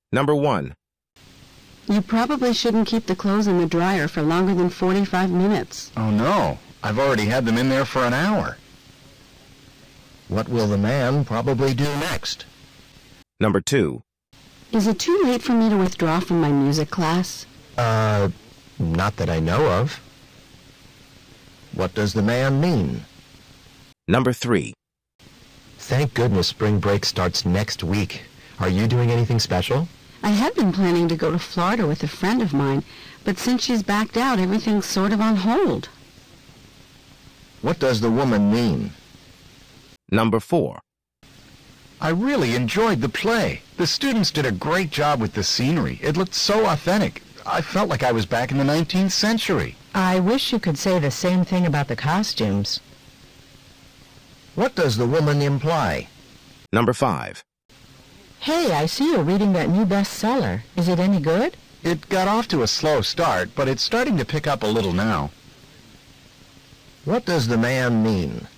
Number 1. You probably shouldn't keep the clothes in the dryer for longer than 45 minutes. Oh, no. I've already had them in there for an hour. What will the man probably do next? Number 2. Is it too late for me to withdraw from my music class? Not that I know of. What does the man mean? Number 3. Thank goodness spring break starts next week. Are you doing anything special? I had been planning to go to Florida with a friend of mine, but since she's backed out, everything's sort of on hold. What does the woman mean? Number 4. I really enjoyed the play. The students did a great job with the scenery. It looked so authentic. I felt like I was back in the 19th century. I wish you could say the same thing about the costumes. What does the woman imply? Number 5. Hey, I see you're reading that new bestseller. Is it any good? It got off to a slow start, but it's starting to pick up a little now. What does the man mean?